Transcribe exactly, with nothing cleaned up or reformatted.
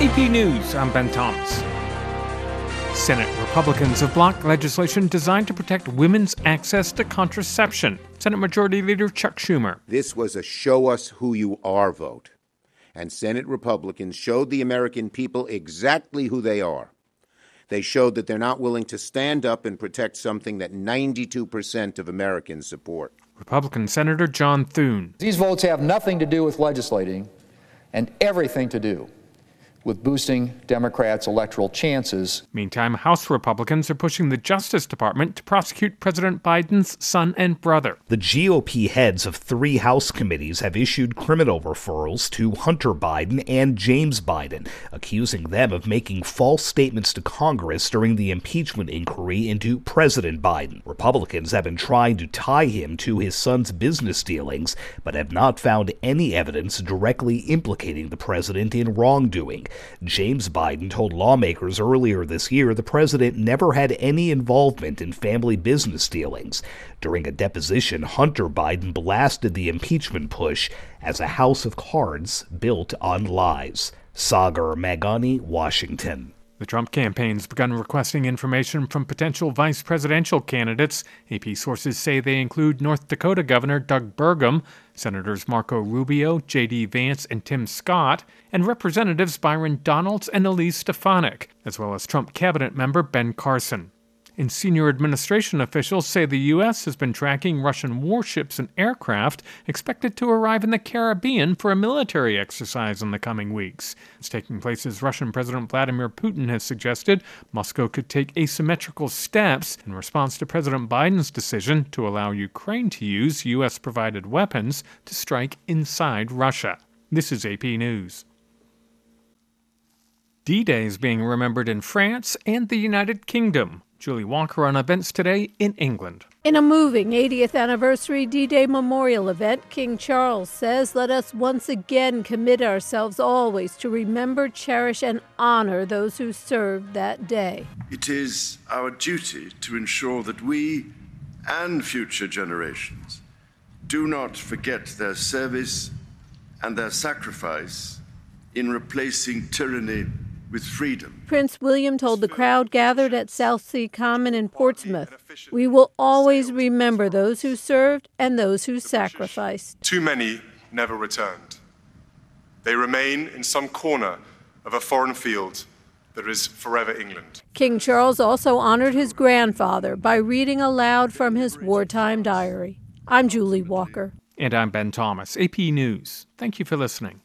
A P News, I'm Ben Thomas. Senate Republicans have blocked legislation designed to protect women's access to contraception. Senate Majority Leader Chuck Schumer. This was a show us who you are vote. And Senate Republicans showed the American people exactly who they are. They showed that they're not willing to stand up and protect something that ninety-two percent of Americans support. Republican Senator John Thune. These votes have nothing to do with legislating and everything to do with boosting Democrats' electoral chances. Meantime, House Republicans are pushing the Justice Department to prosecute President Biden's son and brother. The G O P heads of three House committees have issued criminal referrals to Hunter Biden and James Biden, accusing them of making false statements to Congress during the impeachment inquiry into President Biden. Republicans have been trying to tie him to his son's business dealings, but have not found any evidence directly implicating the president in wrongdoing. James Biden told lawmakers earlier this year the president never had any involvement in family business dealings. During a deposition, Hunter Biden blasted the impeachment push as a house of cards built on lies. Sagar Magani, Washington. The Trump campaign's begun requesting information from potential vice presidential candidates. A P sources say they include North Dakota Governor Doug Burgum, Senators Marco Rubio, J D Vance, and Tim Scott, and Representatives Byron Donalds and Elise Stefanik, as well as Trump cabinet member Ben Carson. And senior administration officials say the U S has been tracking Russian warships and aircraft expected to arrive in the Caribbean for a military exercise in the coming weeks. It's taking place as Russian President Vladimir Putin has suggested Moscow could take asymmetrical steps in response to President Biden's decision to allow Ukraine to use U S-provided weapons to strike inside Russia. This is A P News. D-Day is being remembered in France and the United Kingdom. Julie Walker on events today in England. In a moving eightieth anniversary D-Day memorial event, King Charles says, "Let us once again commit ourselves always to remember, cherish, and honor those who served that day." It is our duty to ensure that we and future generations do not forget their service and their sacrifice in replacing tyranny with freedom. Prince William told the crowd gathered at Southsea Common in Portsmouth, "We will always remember those who served and those who sacrificed." Too many never returned. They remain in some corner of a foreign field that is forever England. King Charles also honored his grandfather by reading aloud from his wartime diary. I'm Julie Walker. And I'm Ben Thomas, A P News. Thank you for listening.